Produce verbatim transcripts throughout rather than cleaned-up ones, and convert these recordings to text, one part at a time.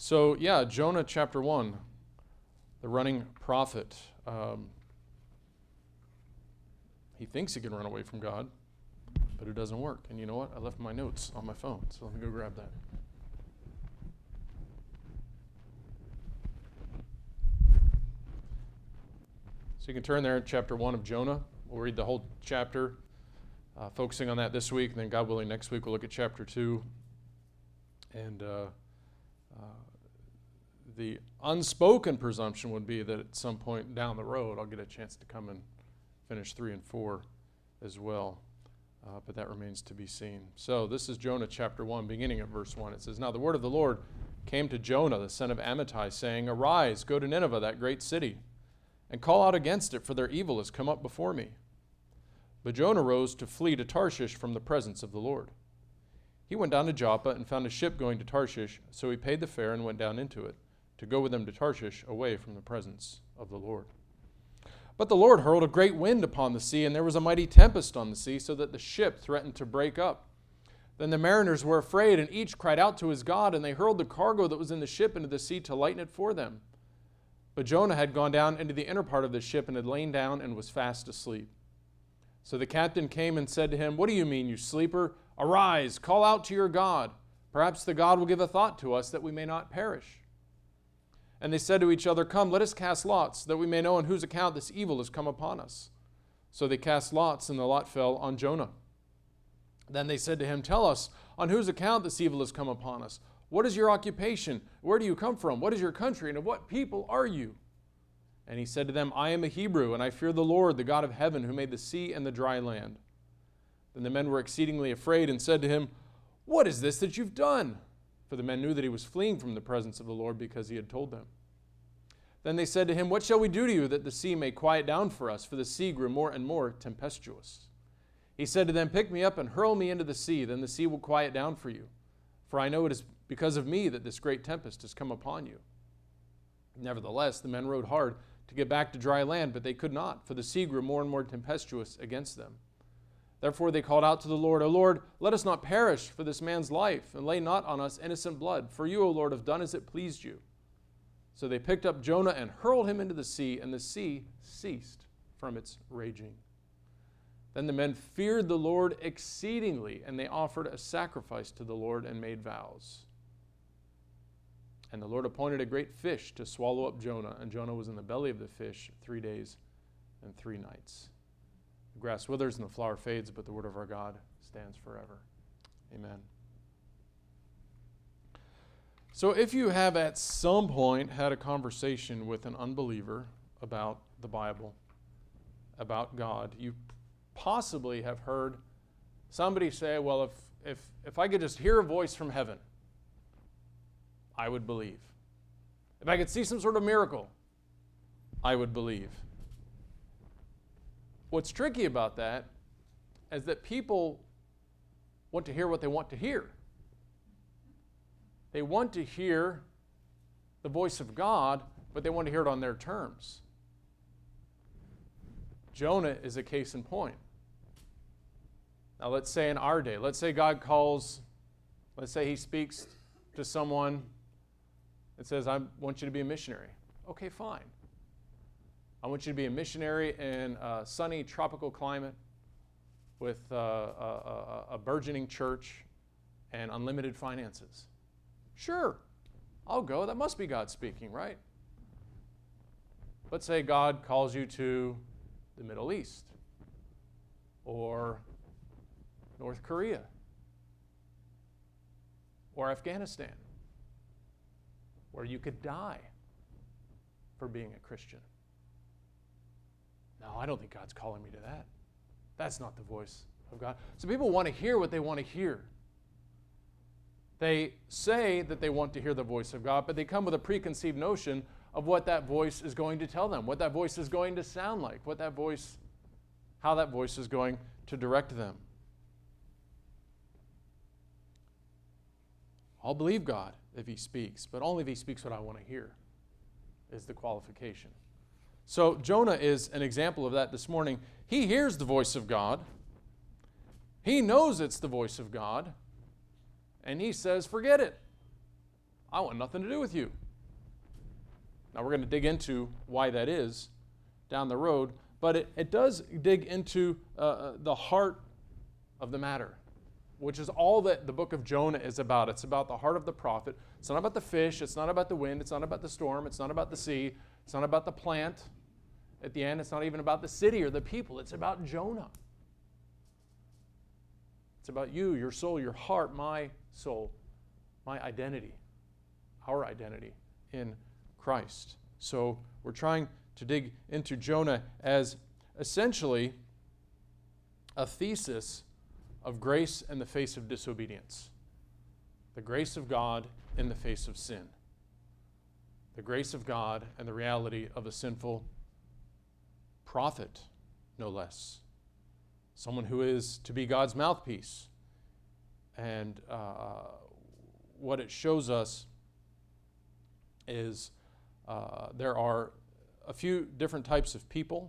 So, yeah, Jonah chapter one, the running prophet. Um, he thinks he can run away from God, but it doesn't work. And you know what? I left my notes on my phone, so let me go grab that. So you can turn there in chapter one of Jonah. We'll read the whole chapter, uh, focusing on that this week, and then God willing, next week we'll look at chapter two. And uh, uh, the unspoken presumption would be that at some point down the road I'll get a chance to come and finish three and four as well. Uh, but that remains to be seen. So this is Jonah chapter one, beginning at verse one. It says, "Now the word of the Lord came to Jonah, the son of Amittai, saying, Arise, go to Nineveh, that great city, and call out against it, for their evil has come up before me. But Jonah rose to flee to Tarshish from the presence of the Lord. He went down to Joppa and found a ship going to Tarshish, so he paid the fare and went down into it, to go with them to Tarshish, away from the presence of the Lord. But the Lord hurled a great wind upon the sea, and there was a mighty tempest on the sea, so that the ship threatened to break up. Then the mariners were afraid, and each cried out to his God, and they hurled the cargo that was in the ship into the sea to lighten it for them. But Jonah had gone down into the inner part of the ship and had lain down and was fast asleep. So the captain came and said to him, What do you mean, you sleeper? Arise, call out to your God. Perhaps the God will give a thought to us that we may not perish. And they said to each other, Come, let us cast lots, that we may know on whose account this evil has come upon us. So they cast lots, and the lot fell on Jonah. Then they said to him, Tell us, on whose account this evil has come upon us? What is your occupation? Where do you come from? What is your country? And of what people are you? And he said to them, I am a Hebrew, and I fear the Lord, the God of heaven, who made the sea and the dry land. Then the men were exceedingly afraid and said to him, What is this that you've done? For the men knew that he was fleeing from the presence of the Lord because he had told them. Then they said to him, What shall we do to you that the sea may quiet down for us? For the sea grew more and more tempestuous. He said to them, Pick me up and hurl me into the sea, then the sea will quiet down for you. For I know it is because of me that this great tempest has come upon you. Nevertheless, the men rowed hard to get back to dry land, but they could not, for the sea grew more and more tempestuous against them. Therefore they called out to the Lord, O Lord, let us not perish for this man's life, and lay not on us innocent blood. For you, O Lord, have done as it pleased you. So they picked up Jonah and hurled him into the sea, and the sea ceased from its raging. Then the men feared the Lord exceedingly, and they offered a sacrifice to the Lord and made vows. And the Lord appointed a great fish to swallow up Jonah, and Jonah was in the belly of the fish three days and three nights. The grass withers and the flower fades, but the word of our God stands forever. Amen. So if you have at some point had a conversation with an unbeliever about the Bible, about God, you possibly have heard somebody say, well, if, if, if I could just hear a voice from heaven, I would believe. If I could see some sort of miracle, I would believe. What's tricky about that is that people want to hear what they want to hear. They want to hear the voice of God, but they want to hear it on their terms. Jonah is a case in point. Now let's say in our day, let's say God calls, let's say he speaks to someone and says, I want you to be a missionary. Okay, fine. I want you to be a missionary in a sunny tropical climate with uh, a, a, a burgeoning church and unlimited finances. Sure, I'll go. That must be God speaking, right? Let's say God calls you to the Middle East or North Korea or Afghanistan, where you could die for being a Christian. No, I don't think God's calling me to that. That's not the voice of God. So people want to hear what they want to hear. They say that they want to hear the voice of God, but they come with a preconceived notion of what that voice is going to tell them, what that voice is going to sound like, what that voice, how that voice is going to direct them. I'll believe God if he speaks, but only if he speaks what I want to hear is the qualification. So Jonah is an example of that this morning. He hears the voice of God. He knows it's the voice of God. And he says, forget it. I want nothing to do with you. Now we're going to dig into why that is down the road, but it, it does dig into uh, the heart of the matter, which is all that the book of Jonah is about. It's about the heart of the prophet. It's not about the fish. It's not about the wind. It's not about the storm. It's not about the sea. It's not about the plant. At the end, it's not even about the city or the people. It's about Jonah. It's about you, your soul, your heart, my soul, my identity, our identity in Christ. So we're trying to dig into Jonah as essentially a thesis of grace in the face of disobedience. The grace of God in the face of sin. The grace of God and the reality of a sinful prophet, no less. Someone who is to be God's mouthpiece. And uh, what it shows us is uh, there are a few different types of people.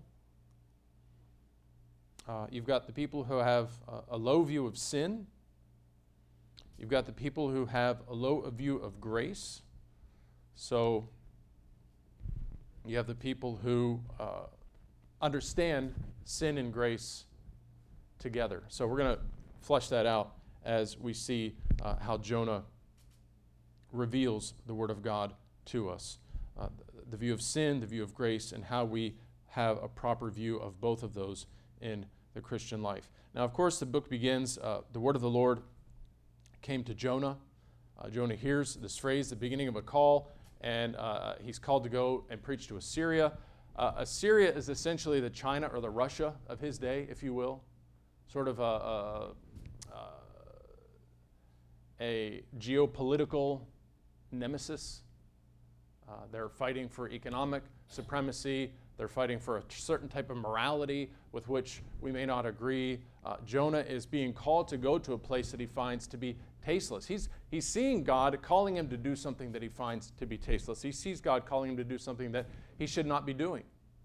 Uh, you've got the people who have a, a low view of sin. You've got the people who have a low view of grace. So you have the people who uh, understand sin and grace together. So we're going to flesh that out as we see uh, how Jonah reveals the Word of God to us. Uh, the view of sin, the view of grace, and how we have a proper view of both of those in the Christian life. Now, of course, the book begins, uh, the word of the Lord came to Jonah. Uh, Jonah hears this phrase, the beginning of a call, and uh, he's called to go and preach to Assyria. Uh, Assyria is essentially the China or the Russia of his day, if you will. Sort of a, a, a geopolitical nemesis. Uh, they're fighting for economic supremacy. They're fighting for a certain type of morality with which we may not agree. Uh, Jonah is being called to go to a place that he finds to be tasteless. He's, he's seeing God calling him to do something that he finds to be tasteless. He sees God calling him to do something that he should not be doing.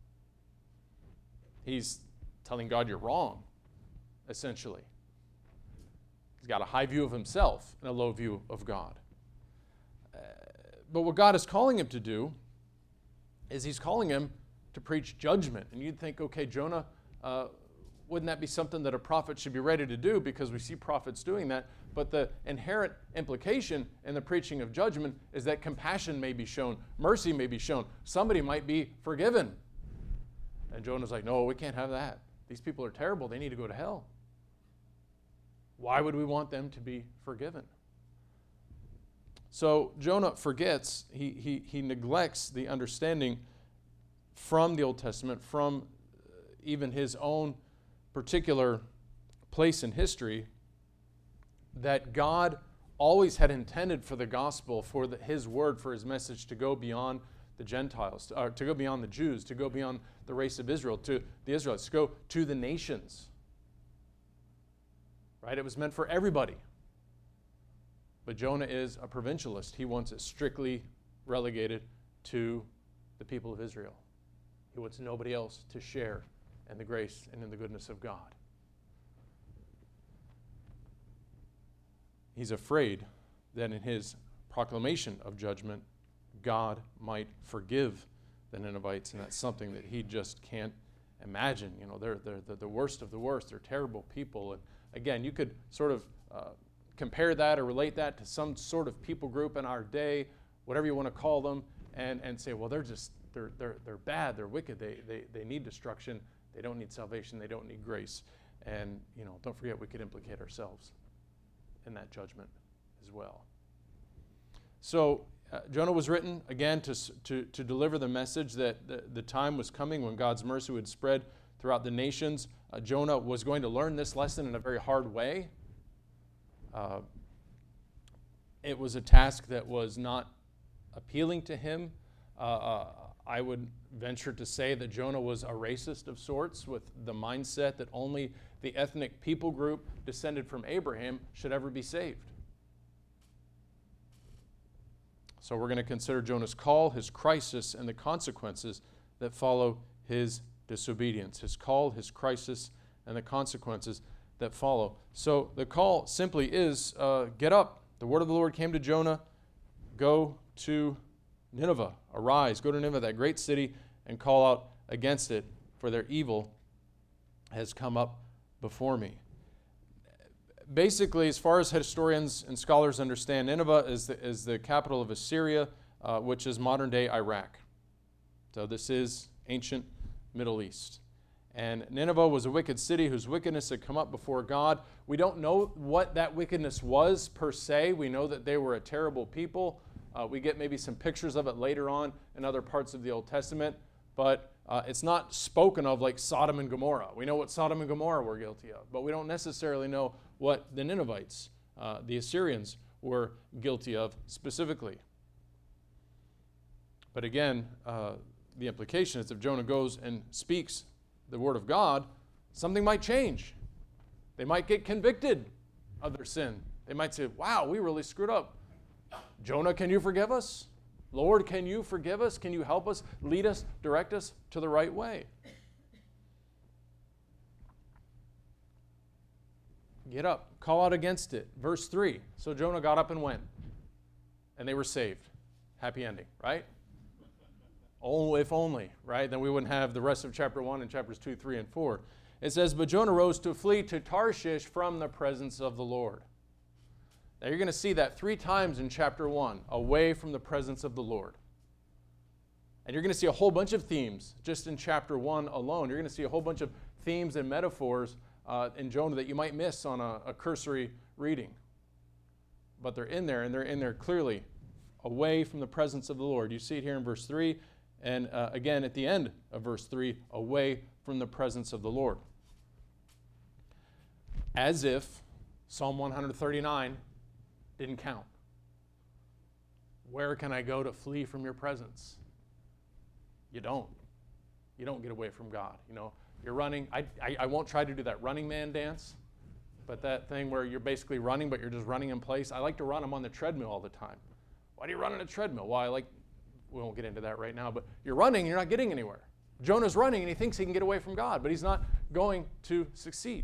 He's telling God, you're wrong, essentially. He's got a high view of himself and a low view of God. Uh, but what God is calling him to do is he's calling him to preach judgment. And you'd think, okay, Jonah, uh, wouldn't that be something that a prophet should be ready to do, because we see prophets doing that? But the inherent implication in the preaching of judgment is that compassion may be shown, mercy may be shown, somebody might be forgiven. And Jonah's like, no, we can't have that. These people are terrible. They need to go to hell. Why would we want them to be forgiven? So Jonah forgets, he, he, he neglects the understanding from the Old Testament, from even his own particular place in history, that God always had intended for the gospel, for the, his word, for his message to go beyond the Gentiles, or to go beyond the Jews, to go beyond the race of Israel, to the Israelites, to go to the nations. Right? It was meant for everybody. But Jonah is a provincialist. He wants it strictly relegated to the people of Israel. He wants nobody else to share in the grace and in the goodness of God. He's afraid that in his proclamation of judgment, God might forgive the Ninevites, and that's something that he just can't imagine. You know, they're, they're, they're the worst of the worst. They're terrible people. And again, you could sort of uh, compare that or relate that to some sort of people group in our day, whatever you want to call them, and, and say, well, they're just, they're, they're, they're bad, they're wicked, they, they, they need destruction, they don't need salvation, they don't need grace. And, you know, don't forget, we could implicate ourselves in that judgment as well. So uh, Jonah was written, again, to, to, to deliver the message that the, the time was coming when God's mercy would spread throughout the nations. Uh, Jonah was going to learn this lesson in a very hard way. Uh, it was a task that was not appealing to him. Uh, uh, I would venture to say that Jonah was a racist of sorts, with the mindset that only the ethnic people group descended from Abraham should ever be saved. So we're going to consider Jonah's call, his crisis, and the consequences that follow his disobedience. His call, his crisis, and the consequences that follow. So the call simply is, uh, get up. The word of the Lord came to Jonah. go to Nineveh. Arise, go to Nineveh, that great city, and call out against it, for their evil has come up before me. Basically, as far as historians and scholars understand, Nineveh is the, is the capital of Assyria, uh, which is modern-day Iraq. So this is ancient Middle East. And Nineveh was a wicked city whose wickedness had come up before God. We don't know what that wickedness was per se. We know that they were a terrible people. Uh, we get maybe some pictures of it later on in other parts of the Old Testament. But uh, it's not spoken of like Sodom and Gomorrah. We know what Sodom and Gomorrah were guilty of. But we don't necessarily know what the Ninevites, uh, the Assyrians, were guilty of specifically. But again, uh, the implication is if Jonah goes and speaks the word of God, something might change. They might get convicted of their sin. They might say, wow, we really screwed up. Jonah, can you forgive us? Lord, can you forgive us? Can you help us, lead us, direct us to the right way? Get up, call out against it. Verse three, so Jonah got up and went, and they were saved. Happy ending, right? Oh, if only, right? Then we wouldn't have the rest of chapter one and chapters two, three, and four. It says, but Jonah rose to flee to Tarshish from the presence of the Lord. Now you're going to see that three times in chapter one, away from the presence of the Lord. And you're going to see a whole bunch of themes just in chapter one alone. You're going to see a whole bunch of themes and metaphors uh, in Jonah that you might miss on a, a cursory reading. But they're in there, and they're in there clearly, away from the presence of the Lord. You see it here in verse three. And uh, again, at the end of verse three, away from the presence of the Lord. As if Psalm one thirty-nine didn't count. Where can I go to flee from your presence? You don't. You don't get away from God. You know, you're running. I, I, I won't try to do that Running Man dance, but that thing where you're basically running, but you're just running in place. I like to run. I'm on the treadmill all the time. Why do you run on a treadmill? Well, I like... We won't get into that right now, but you're running and you're not getting anywhere. Jonah's running and he thinks he can get away from God, but he's not going to succeed.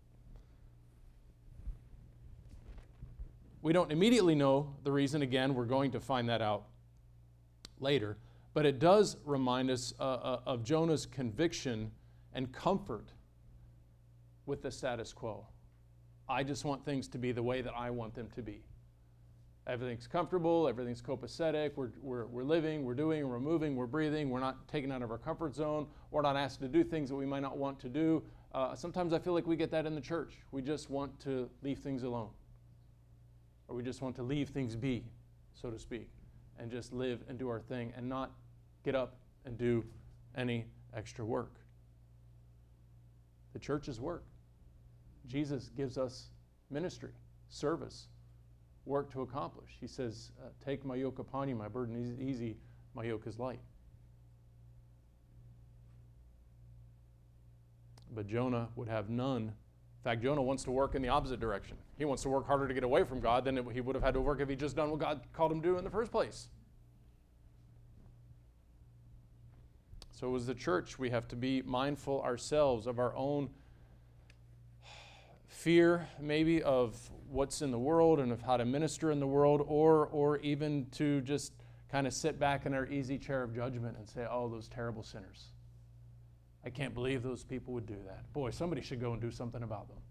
We don't immediately know the reason. Again, we're going to find that out later. But it does remind us uh, uh, of Jonah's conviction and comfort with the status quo. I just want things to be the way that I want them to be. Everything's comfortable, everything's copacetic, we're, we're, we're living, we're doing, we're moving, we're breathing, we're not taken out of our comfort zone, we're not asked to do things that we might not want to do. Uh, sometimes I feel like we get that in the church. We just want to leave things alone. Or we just want to leave things be, so to speak, and just live and do our thing and not get up and do any extra work. The church is work. Jesus gives us ministry, service, work to accomplish. He says, uh, take my yoke upon you, my burden is easy, my yoke is light. But Jonah would have none. In fact, Jonah wants to work in the opposite direction. He wants to work harder to get away from God than it, he would have had to work if he'd just done what God called him to do in the first place. So as the church, we have to be mindful ourselves of our own fear, maybe, of what's in the world and of how to minister in the world, or or even to just kind of sit back in our easy chair of judgment and say, oh, those terrible sinners. I can't believe those people would do that. Boy, somebody should go and do something about them.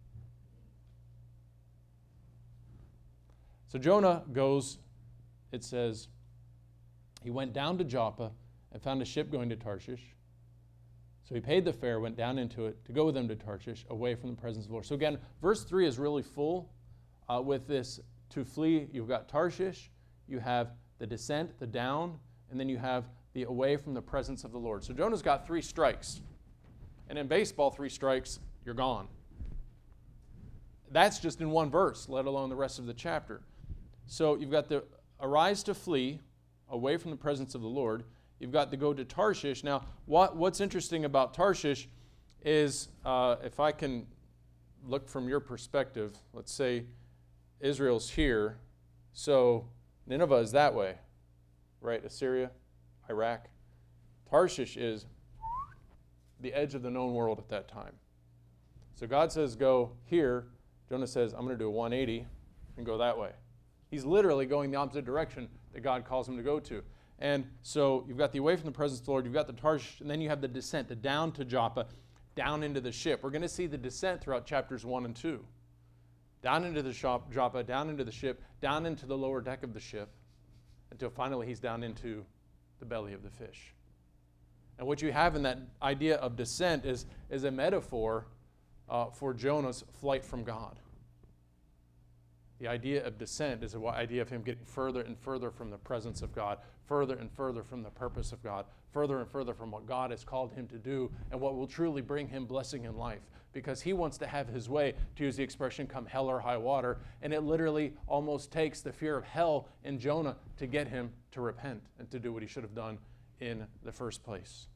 So Jonah goes, it says, he went down to Joppa and found a ship going to Tarshish. So he paid the fare, went down into it to go with them to Tarshish, away from the presence of the Lord. So again, verse three is really full uh, with this to flee. You've got Tarshish, you have the descent, the down, and then you have the away from the presence of the Lord. So Jonah's got three strikes. And in baseball, three strikes, you're gone. That's just in one verse, let alone the rest of the chapter. So you've got the arise to flee, away from the presence of the Lord. You've got to go to Tarshish. Now, what, what's interesting about Tarshish is, uh, if I can look from your perspective, let's say Israel's here, so Nineveh is that way, right? Assyria, Iraq. Tarshish is the edge of the known world at that time. So God says, go here. Jonah says, I'm going to do a one eighty and go that way. He's literally going the opposite direction that God calls him to go to. And so you've got the away from the presence of the Lord, you've got the Tarshish, and then you have the descent, the down to Joppa, down into the ship. We're going to see the descent throughout chapters one and two. Down into the shop, Joppa, down into the ship, down into the lower deck of the ship, until finally he's down into the belly of the fish. And what you have in that idea of descent is, is a metaphor uh, for Jonah's flight from God. The idea of descent is the idea of him getting further and further from the presence of God, further and further from the purpose of God, further and further from what God has called him to do and what will truly bring him blessing in life. Because he wants to have his way, to use the expression, come hell or high water. And it literally almost takes the fear of hell in Jonah to get him to repent and to do what he should have done in the first place.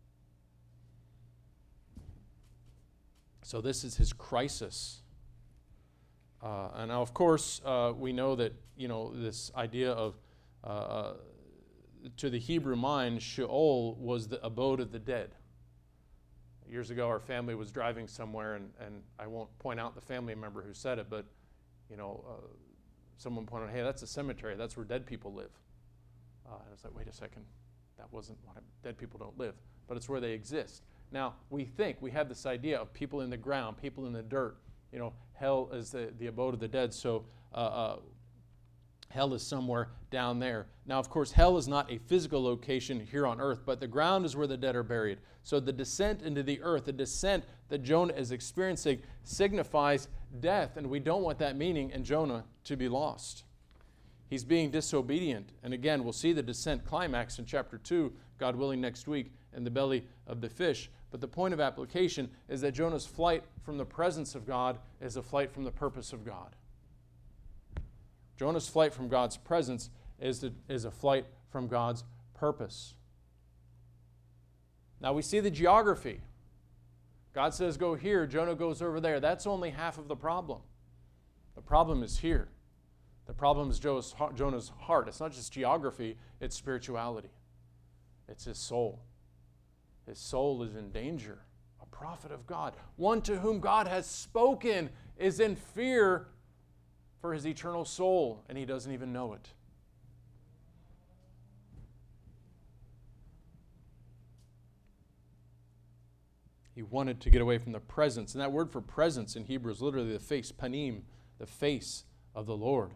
So this is his crisis. Uh, and now, of course, uh, we know that, you know, this idea of, uh, uh, to the Hebrew mind, Sheol was the abode of the dead. Years ago, our family was driving somewhere, and, and I won't point out the family member who said it, but, you know, uh, someone pointed out, hey, that's a cemetery. That's where dead people live. Uh, and I was like, wait a second. That wasn't what I, dead people don't live, but it's where they exist. Now, we think, we have this idea of people in the ground, people in the dirt. You know, hell is the, the abode of the dead, so uh, uh, hell is somewhere down there. Now, of course, hell is not a physical location here on earth, but the ground is where the dead are buried. So the descent into the earth, the descent that Jonah is experiencing signifies death, and we don't want that meaning in Jonah to be lost. He's being disobedient, and again, we'll see the descent climax in chapter two, God willing, next week, in the belly of the fish. But the point of application is that Jonah's flight from the presence of God is a flight from the purpose of God. Jonah's flight from God's presence is, the, is a flight from God's purpose. Now we see the geography. God says go here, Jonah goes over there. That's only half of the problem. The problem is here. The problem is Jonah's heart. It's not just geography, it's spirituality. It's his soul. His soul is in danger. A prophet of God, one to whom God has spoken, is in fear for his eternal soul, and he doesn't even know it. He wanted to get away from the presence. And that word for presence in Hebrew is literally the face, panim, the face of the Lord.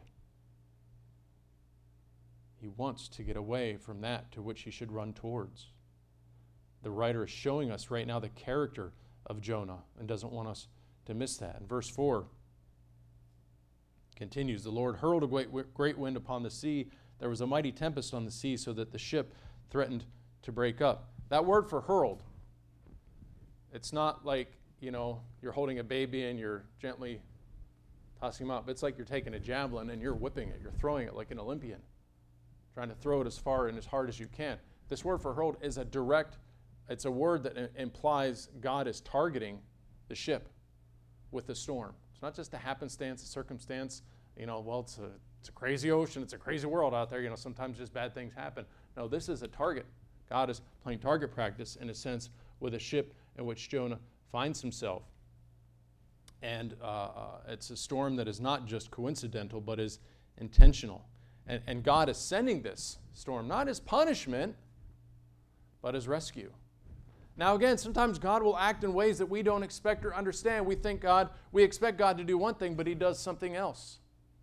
He wants to get away from that to which he should run towards. The writer is showing us right now the character of Jonah and doesn't want us to miss that. In verse four, continues, the Lord hurled a great, great wind upon the sea. There was a mighty tempest on the sea so that the ship threatened to break up. That word for hurled, it's not like, you know, you're holding a baby and you're gently tossing him up. It's like you're taking a javelin and you're whipping it. You're throwing it like an Olympian, trying to throw it as far and as hard as you can. This word for hurled is a direct, it's a word that implies God is targeting the ship with the storm. It's not just a happenstance, a circumstance. You know, well, it's a, it's a crazy ocean. It's a crazy world out there. You know, sometimes just bad things happen. No, this is a target. God is playing target practice, in a sense, with a ship in which Jonah finds himself. And uh, uh, it's a storm that is not just coincidental, but is intentional. And, and God is sending this storm, not as punishment, but as rescue. Now again, sometimes God will act in ways that we don't expect or understand. We think God, we expect God to do one thing, but he does something else.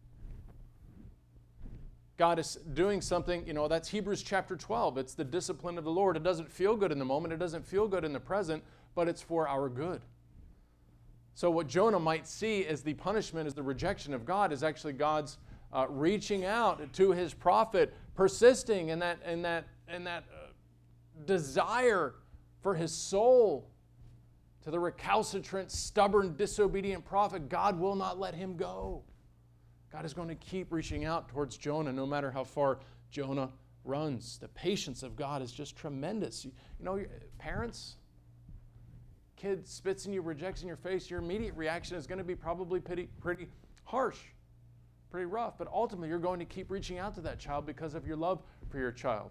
God is doing something, you know, that's Hebrews chapter twelve. It's the discipline of the Lord. It doesn't feel good in the moment. It doesn't feel good in the present, but it's for our good. So what Jonah might see as the punishment, as the rejection of God, is actually God's uh, reaching out to his prophet, persisting in that, in that, in that uh, desire for his soul. To the recalcitrant, stubborn, disobedient prophet, God will not let him go. God is going to keep reaching out towards Jonah no matter how far Jonah runs. The patience of God is just tremendous. You, you know, parents, kid spits in you, rejects in your face, your immediate reaction is going to be probably pretty, pretty harsh, pretty rough. But ultimately, you're going to keep reaching out to that child because of your love for your child.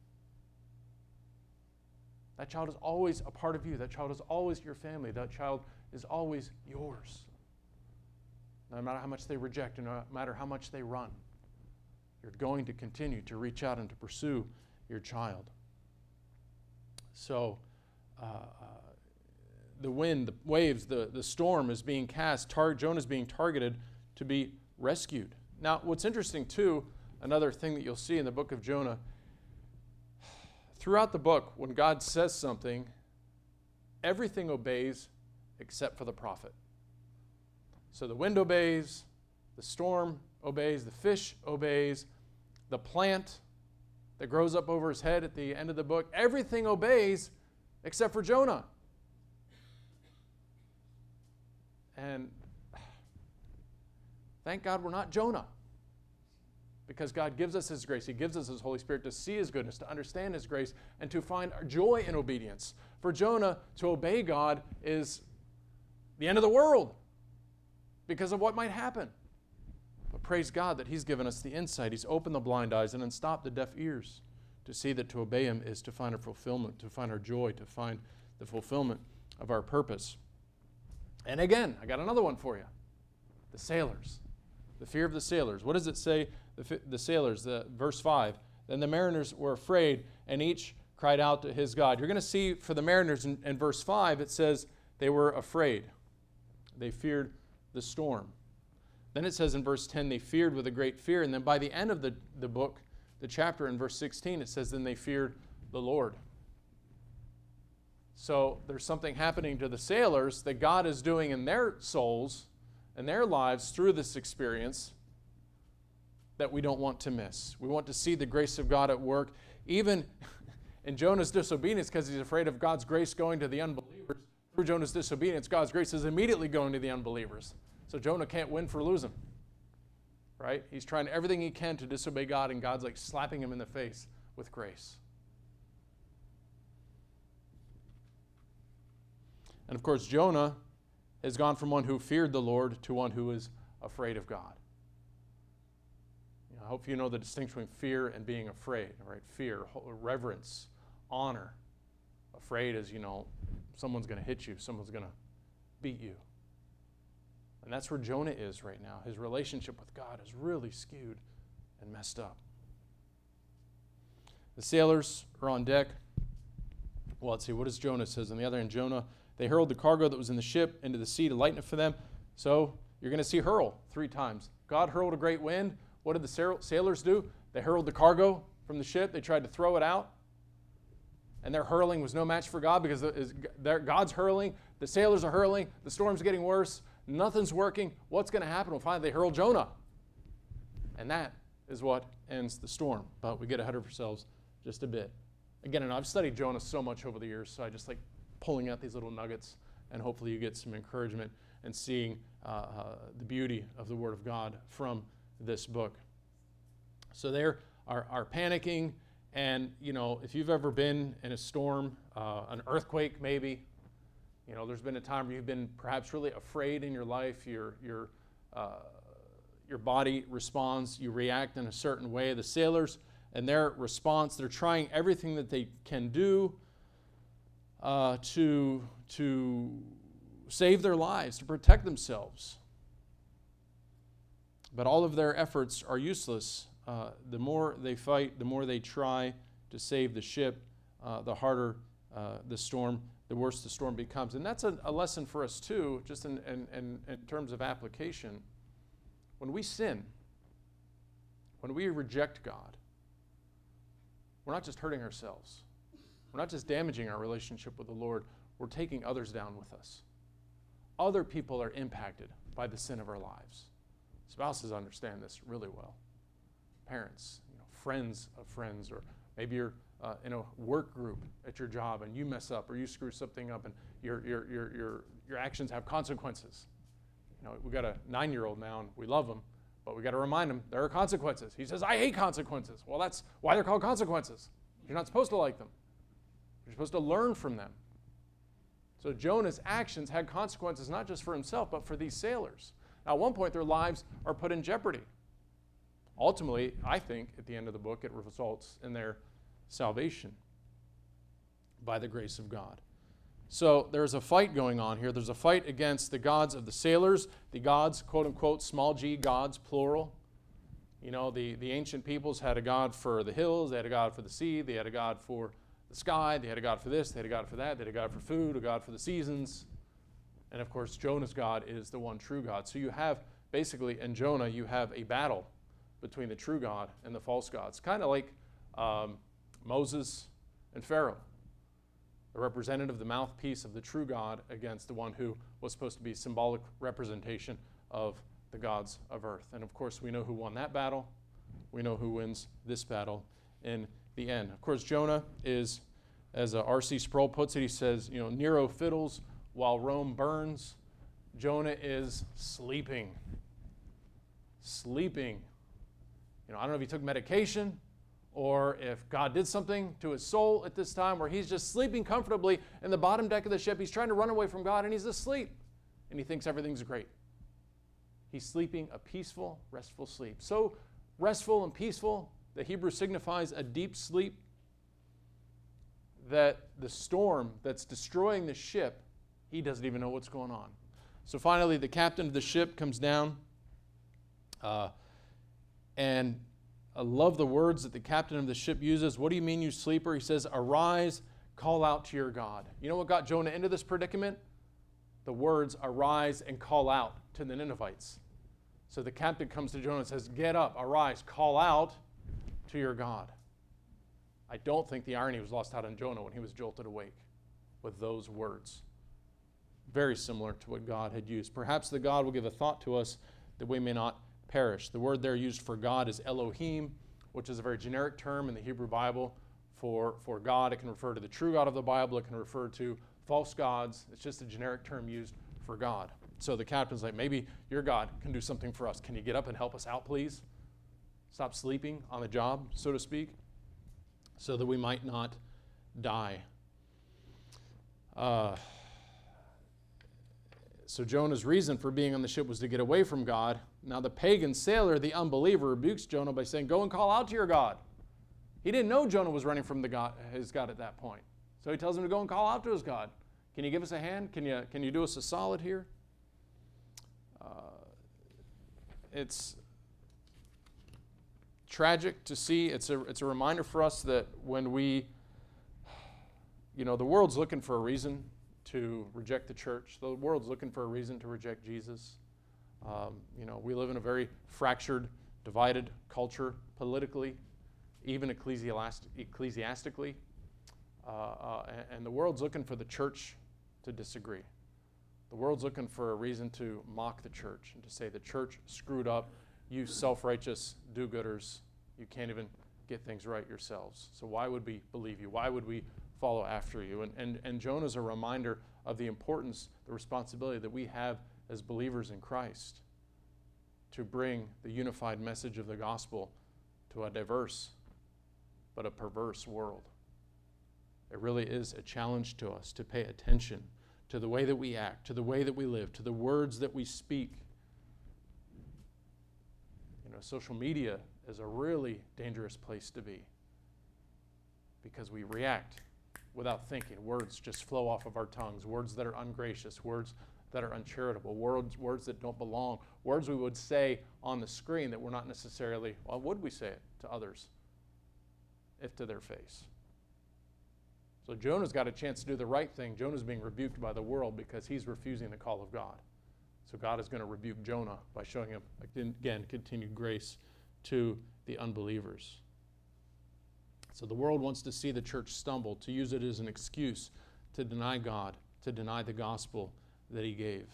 That child is always a part of you. That child is always your family. That child is always yours. No matter how much they reject and no matter how much they run, you're going to continue to reach out and to pursue your child. So uh, uh, the wind, the waves, the, the storm is being cast. Tar- Jonah is being targeted to be rescued. Now, what's interesting too, another thing that you'll see in the book of Jonah, throughout the book, when God says something, everything obeys except for the prophet. So the wind obeys, the storm obeys, the fish obeys, the plant that grows up over his head at the end of the book, everything obeys except for Jonah. And thank God we're not Jonah, because God gives us His grace. He gives us His Holy Spirit to see His goodness, to understand His grace, and to find joy in obedience. For Jonah, to obey God is the end of the world because of what might happen. But praise God that He's given us the insight. He's opened the blind eyes and unstopped the deaf ears to see that to obey Him is to find our fulfillment, to find our joy, to find the fulfillment of our purpose. And again, I got another one for you. The sailors. The fear of the sailors. What does it say? The, the sailors, the, verse five. Then the mariners were afraid, and each cried out to his God. You're going to see for the mariners in, in verse five, it says they were afraid. They feared the storm. Then it says in verse ten, they feared with a great fear. And then by the end of the, the book, the chapter in verse sixteen, it says, then they feared the Lord. So there's something happening to the sailors that God is doing in their souls and their lives through this experience that we don't want to miss. We want to see the grace of God at work, even in Jonah's disobedience, because he's afraid of God's grace going to the unbelievers. Through Jonah's disobedience, God's grace is immediately going to the unbelievers. So Jonah can't win for losing, right? He's trying everything he can to disobey God, and God's like slapping him in the face with grace. And of course, Jonah has gone from one who feared the Lord to one who is afraid of God. You know, I hope you know the distinction between fear and being afraid, right? Fear, reverence, honor. Afraid is, you know, someone's going to hit you, someone's going to beat you. And that's where Jonah is right now. His relationship with God is really skewed and messed up. The sailors are on deck. Well, let's see, what does Jonah says? On the other hand, Jonah, they hurled the cargo that was in the ship into the sea to lighten it for them. So you're going to see hurl three times. God hurled a great wind. What did the sailors do? They hurled the cargo from the ship. They tried to throw it out. And their hurling was no match for God, because God's hurling, the sailors are hurling, the storm's getting worse, nothing's working. What's going to happen? Well, finally, they hurl Jonah. And that is what ends the storm. But we get ahead of ourselves just a bit. Again, and I've studied Jonah so much over the years, so I just like pulling out these little nuggets, and hopefully you get some encouragement and seeing uh, uh, the beauty of the Word of God from this book. So they are, are panicking, and, you know, if you've ever been in a storm, uh, an earthquake maybe, you know, there's been a time where you've been perhaps really afraid in your life, your, your, uh, your body responds, you react in a certain way. The sailors and their response, they're trying everything that they can do uh, to, to save their lives, to protect themselves. But all of their efforts are useless. Uh, the more they fight, the more they try to save the ship, uh, the harder uh, the storm, the worse the storm becomes. And that's a, a lesson for us too, just in, in, in, in terms of application. When we sin, when we reject God, we're not just hurting ourselves. We're not just damaging our relationship with the Lord. We're taking others down with us. Other people are impacted by the sin of our lives. Spouses understand this really well. Parents, you know, friends of friends, or maybe you're uh, in a work group at your job and you mess up or you screw something up, and your your your your your actions have consequences. You know, we got a nine-year-old now, and we love him, but we got to remind him there are consequences. He says, "I hate consequences." Well, that's why they're called consequences. You're not supposed to like them. You're supposed to learn from them. So Jonah's actions had consequences not just for himself, but for these sailors. Now, at one point, their lives are put in jeopardy. Ultimately, I think, at the end of the book, it results in their salvation by the grace of God. So there's a fight going on here. There's a fight against the gods of the sailors, the gods, quote-unquote, small g gods, plural, You know, the, the ancient peoples had a god for the hills, they had a god for the sea, they had a god for the sky, they had a god for this, they had a god for that, they had a god for food, a god for the seasons. And of course, Jonah's God is the one true God. So you have, basically, in Jonah, you have a battle between the true God and the false gods. Kind of like um, Moses and Pharaoh, the representative, the mouthpiece of the true God against the one who was supposed to be a symbolic representation of the gods of earth. And of course, we know who won that battle. We know who wins this battle in the end. Of course, Jonah is, as R C Sproul puts it, he says, you know, Nero fiddles while Rome burns. Jonah is sleeping. Sleeping. You know, I don't know if he took medication or if God did something to his soul at this time where he's just sleeping comfortably in the bottom deck of the ship. He's trying to run away from God and he's asleep. And he thinks everything's great. He's sleeping a peaceful, restful sleep. So restful and peaceful, the Hebrew signifies a deep sleep, that the storm that's destroying the ship, he doesn't even know what's going on. So finally, the captain of the ship comes down, uh, and I love the words that the captain of the ship uses. What do you mean, you sleeper? He says, arise, call out to your God. You know what got Jonah into this predicament? The words, arise and call out to the Ninevites. So the captain comes to Jonah and says, get up, arise, call out to your God. I don't think the irony was lost out on Jonah when he was jolted awake with those words. Very similar to what God had used. Perhaps the God will give a thought to us that we may not perish. The word there used for God is Elohim, which is a very generic term in the Hebrew Bible for, for God. It can refer to the true God of the Bible. It can refer to false gods. It's just a generic term used for God. So the captain's like, maybe your God can do something for us. Can you get up and help us out, please? Stop sleeping on the job, so to speak, so that we might not die. Uh, so Jonah's reason for being on the ship was to get away from God. Now the pagan sailor, the unbeliever, rebukes Jonah by saying, go and call out to your God. He didn't know Jonah was running from the God, his God at that point. So he tells him to go and call out to his God. Can you give us a hand? Can you, can you do us a solid here? Uh, it's tragic to see. It's a, it's a reminder for us that when we, you know, the world's looking for a reason to reject the church. The world's looking for a reason to reject Jesus. Um, you know, we live in a very fractured, divided culture politically, even ecclesiast- ecclesiastically. Uh, uh, and, and the world's looking for the church to disagree. The world's looking for a reason to mock the church and to say the church screwed up, you self-righteous do-gooders, you can't even get things right yourselves. So why would we believe you? Why would we follow after you? And, and, and Jonah's a reminder of the importance, the responsibility that we have as believers in Christ to bring the unified message of the gospel to a diverse but a perverse world. It really is a challenge to us to pay attention to the way that we act, to the way that we live, to the words that we speak. You know, social media is a really dangerous place to be because we react without thinking. Words just flow off of our tongues, words that are ungracious, words that are uncharitable, words, words that don't belong, words we would say on the screen that we're not necessarily, well, would we say it to others if to their face? So Jonah's got a chance to do the right thing. Jonah's being rebuked by the world because he's refusing the call of God. So God is going to rebuke Jonah by showing him, again, continued grace to the unbelievers. So the world wants to see the church stumble, to use it as an excuse to deny God, to deny the gospel that he gave.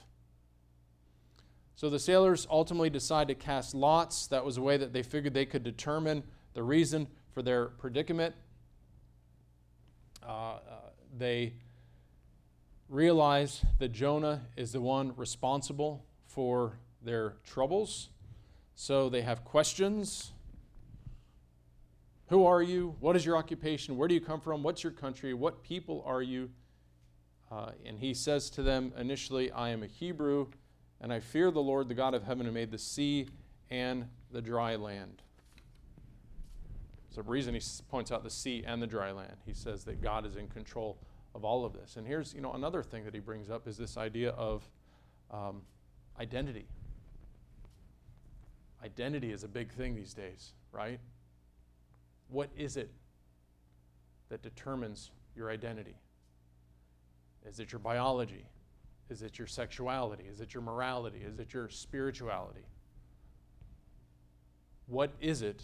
So the sailors ultimately decide to cast lots. That was a way that they figured they could determine the reason for their predicament. Uh, uh, they realize that Jonah is the one responsible for their troubles. So they have questions. Who are you? What is your occupation? Where do you come from? What's your country? What people are you? Uh, and he says to them initially, I am a Hebrew, and I fear the Lord, the God of heaven, who made the sea and the dry land. So the reason he points out the sea and the dry land, he says that God is in control of all of this. And here's, you know, another thing that he brings up is this idea of um, identity. Identity is a big thing these days, right? What is it that determines your identity? Is it your biology? Is it your sexuality? Is it your morality? Is it your spirituality? What is it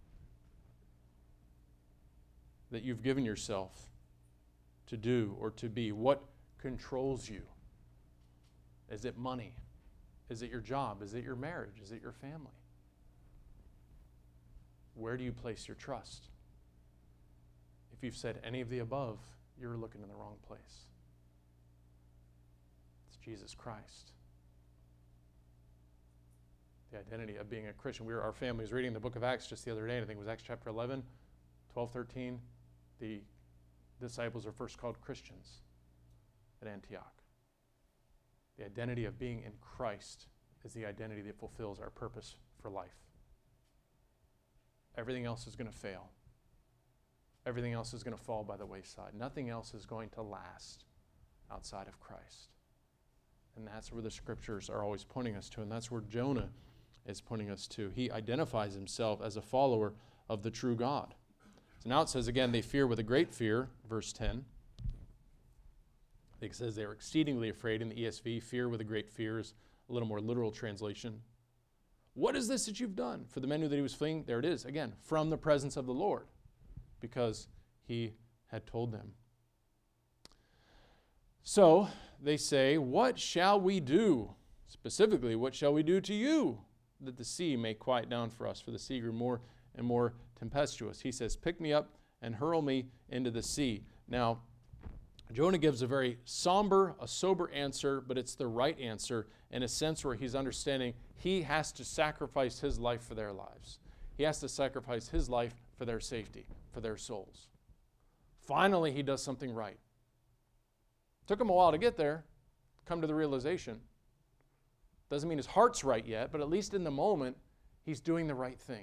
that you've given yourself to do or to be? What controls you? Is it money? Is it your job? Is it your marriage? Is it your family? Where do you place your trust? If you've said any of the above, you're looking in the wrong place. It's Jesus Christ. The identity of being a Christian. We were, our family was reading the book of Acts just the other day, and I think it was Acts chapter eleven, twelve, thirteen. The disciples are first called Christians at Antioch. The identity of being in Christ is the identity that fulfills our purpose for life. Everything else is going to fail. Everything else is going to fall by the wayside. Nothing else is going to last outside of Christ. And that's where the scriptures are always pointing us to, and that's where Jonah is pointing us to. He identifies himself as a follower of the true God. So now it says again, they fear with a great fear, verse ten. It says they were exceedingly afraid in the E S V. Fear with a great fear is a little more literal translation. What is this that you've done? For the men knew that he was fleeing, there it is, again, from the presence of the Lord, because he had told them. So they say, what shall we do? Specifically, what shall we do to you that the sea may quiet down for us? For the sea grew more and more tempestuous. He says, pick me up and hurl me into the sea. Now, Jonah gives a very somber, a sober answer, but it's the right answer in a sense where he's understanding he has to sacrifice his life for their lives. He has to sacrifice his life for their safety, for their souls. Finally, he does something right. Took him a while to get there, come to the realization. Doesn't mean his heart's right yet, but at least in the moment, he's doing the right thing.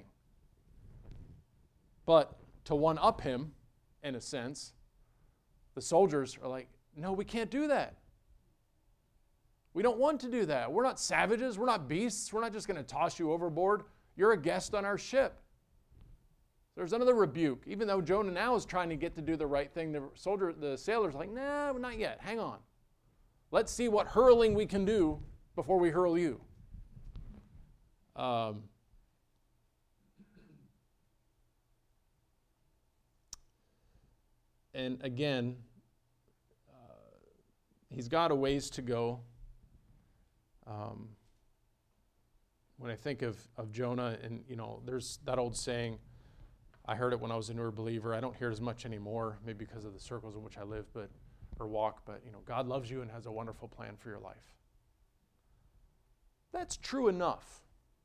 But to one-up him, in a sense, the soldiers are like, no, we can't do that. We don't want to do that. We're not savages. We're not beasts. We're not just going to toss you overboard. You're a guest on our ship. There's another rebuke. Even though Jonah now is trying to get to do the right thing, the soldier, the sailor's like, no, not yet. Hang on. Let's see what hurling we can do before we hurl you. Um, and again, uh, he's got a ways to go. Um, when I think of, of Jonah, and you know, there's that old saying, I heard it when I was a newer believer. I don't hear it as much anymore, maybe because of the circles in which I live, but or walk, but you know, God loves you and has a wonderful plan for your life. That's true enough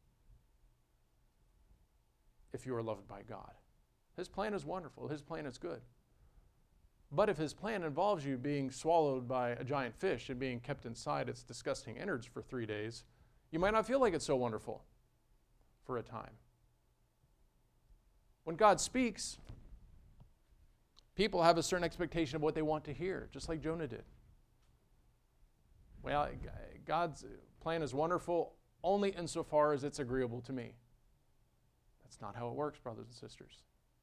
if you are loved by God. His plan is wonderful. His plan is good. But if his plan involves you being swallowed by a giant fish and being kept inside its disgusting innards for three days, you might not feel like it's so wonderful for a time. When God speaks, people have a certain expectation of what they want to hear, just like Jonah did. Well, God's plan is wonderful only insofar as it's agreeable to me. That's not how it works, brothers and sisters.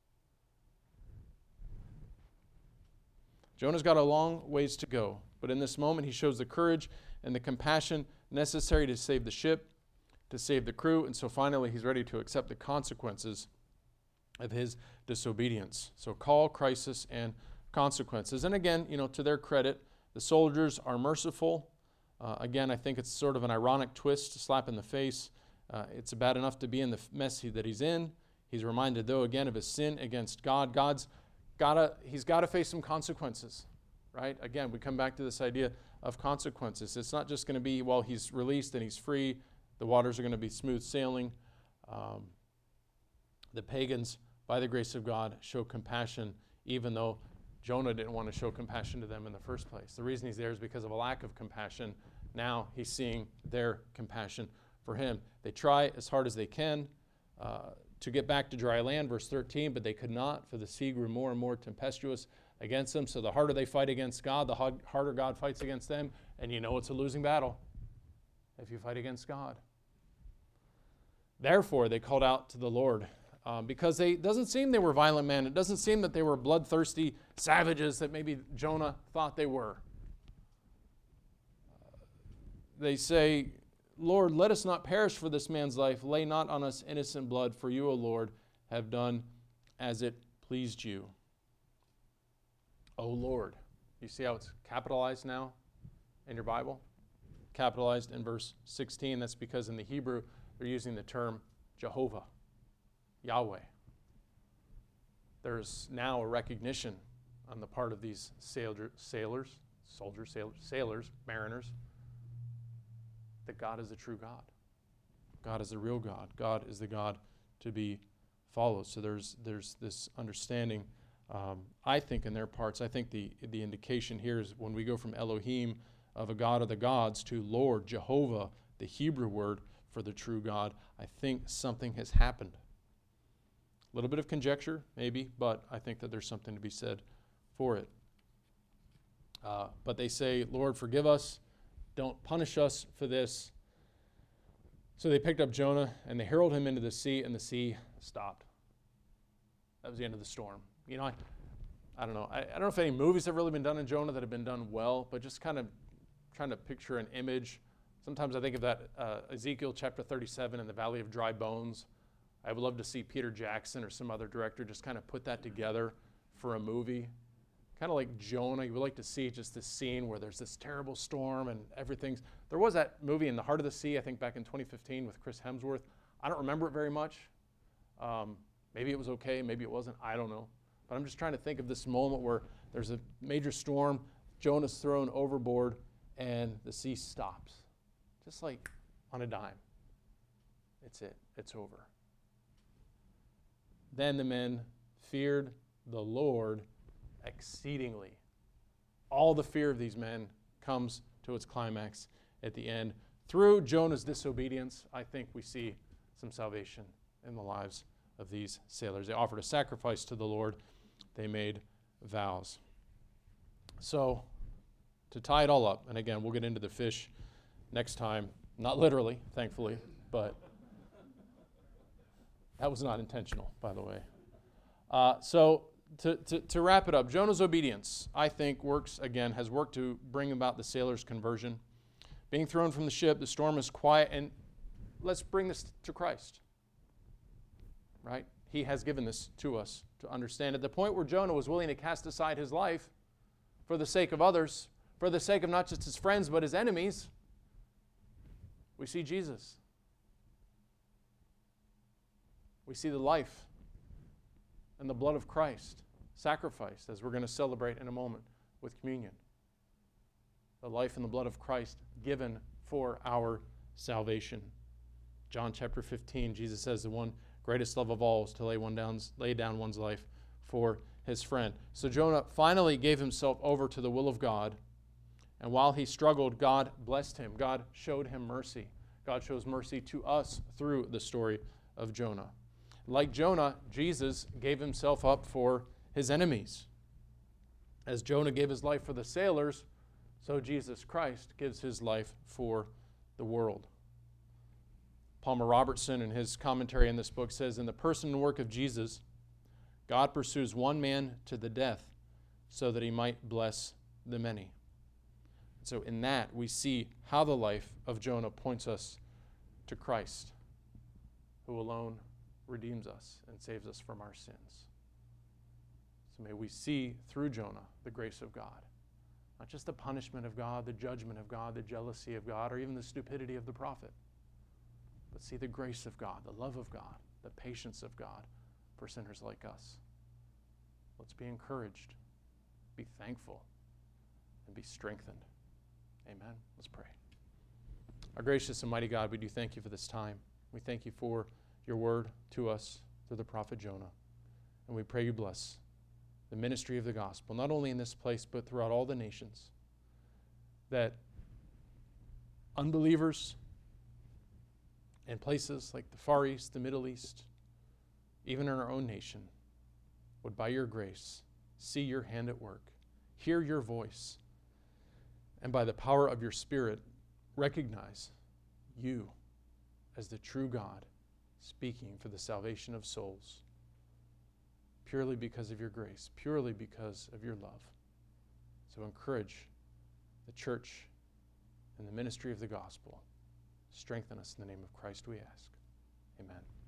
Jonah's got a long ways to go, but in this moment he shows the courage and the compassion necessary to save the ship, to save the crew, and so finally he's ready to accept the consequences of his disobedience. So call, crisis, and consequences. And again, you know, to their credit, the soldiers are merciful. Uh, again, I think it's sort of an ironic twist, a slap in the face. Uh, it's bad enough to be in the mess that he's in. He's reminded, though, again, of his sin against God. God's gotta, he's got to face some consequences, right? Again, we come back to this idea of consequences. It's not just going to be, well, he's released and he's free. The waters are going to be smooth sailing. Um, the pagans, by the grace of God, show compassion, even though Jonah didn't want to show compassion to them in the first place. The reason he's there is because of a lack of compassion. Now he's seeing their compassion for him. They try as hard as they can uh, to get back to dry land, verse thirteen, but they could not, for the sea grew more and more tempestuous against them. So the harder they fight against God, the harder God fights against them. And you know it's a losing battle if you fight against God. Therefore, they called out to the Lord, um, because they, it doesn't seem they were violent men. It doesn't seem that they were bloodthirsty savages that maybe Jonah thought they were. Uh, they say, Lord, let us not perish for this man's life. Lay not on us innocent blood, for you, O Lord, have done as it pleased you. O Lord. You see how it's capitalized now in your Bible? Capitalized in verse sixteen. That's because in the Hebrew, they're using the term Jehovah, Yahweh. There's now a recognition on the part of these sailor, sailors, soldiers, sailors, sailors, mariners, that God is a true God. God is the real God. God is the God to be followed. So there's there's this understanding, um, I think, in their parts. I think the, the indication here is when we go from Elohim, of a God of the gods, to Lord, Jehovah, the Hebrew word for the true God, I think something has happened. A little bit of conjecture, maybe, but I think that there's something to be said for it. Uh, but they say, Lord, forgive us. Don't punish us for this. So they picked up Jonah, and they hurled him into the sea, and the sea stopped. That was the end of the storm. You know, I, I don't know. I, I don't know if any movies have really been done in Jonah that have been done well, but just kind of trying to picture an image. Sometimes I think of that uh, Ezekiel chapter thirty-seven in the Valley of Dry Bones. I would love to see Peter Jackson or some other director just kind of put that together for a movie. Kind of like Jonah, you would like to see just this scene where there's this terrible storm and everything's... There was that movie In the Heart of the Sea, I think back in twenty fifteen with Chris Hemsworth. I don't remember it very much. Um, maybe it was okay, maybe it wasn't, I don't know. But I'm just trying to think of this moment where there's a major storm, Jonah's thrown overboard, and the sea stops. Just like on a dime. It's it. It's over. Then the men feared the Lord exceedingly. All the fear of these men comes to its climax at the end. Through Jonah's disobedience, I think we see some salvation in the lives of these sailors. They offered a sacrifice to the Lord. They made vows. So, to tie it all up, and again, we'll get into the fish next time. Not literally, thankfully, but that was not intentional, by the way. Uh, so, to, to, to wrap it up, Jonah's obedience, I think, works, again, has worked to bring about the sailors' conversion. Being thrown from the ship, the storm is quiet, and let's bring this to Christ. Right? He has given this to us to understand. At the point where Jonah was willing to cast aside his life for the sake of others, for the sake of not just his friends, but his enemies, we see Jesus. We see the life and the blood of Christ sacrificed, as we're going to celebrate in a moment with communion. The life and the blood of Christ given for our salvation. John chapter fifteen, Jesus says the one greatest love of all is to lay one down, lay down one's life for his friend. So Jonah finally gave himself over to the will of God, and while he struggled, God blessed him. God showed him mercy. God shows mercy to us through the story of Jonah. Like Jonah, Jesus gave himself up for his enemies. As Jonah gave his life for the sailors, so Jesus Christ gives his life for the world. Palmer Robertson, in his commentary on this book, says, in the person and work of Jesus, God pursues one man to the death so that he might bless the many. So in that, we see how the life of Jonah points us to Christ, who alone redeems us and saves us from our sins. So may we see through Jonah the grace of God. Not just the punishment of God, the judgment of God, the jealousy of God, or even the stupidity of the prophet. But see the grace of God, the love of God, the patience of God for sinners like us. Let's be encouraged, be thankful, and be strengthened. Amen. Let's pray. Our gracious and mighty God, we do thank you for this time. We thank you for your word to us through the prophet Jonah. And we pray you bless the ministry of the gospel, not only in this place, but throughout all the nations, that unbelievers in places like the Far East, the Middle East, even in our own nation, would by your grace see your hand at work, hear your voice, and by the power of your Spirit, recognize you as the true God speaking for the salvation of souls, purely because of your grace, purely because of your love. So encourage the church and the ministry of the gospel. Strengthen us in the name of Christ, we ask. Amen.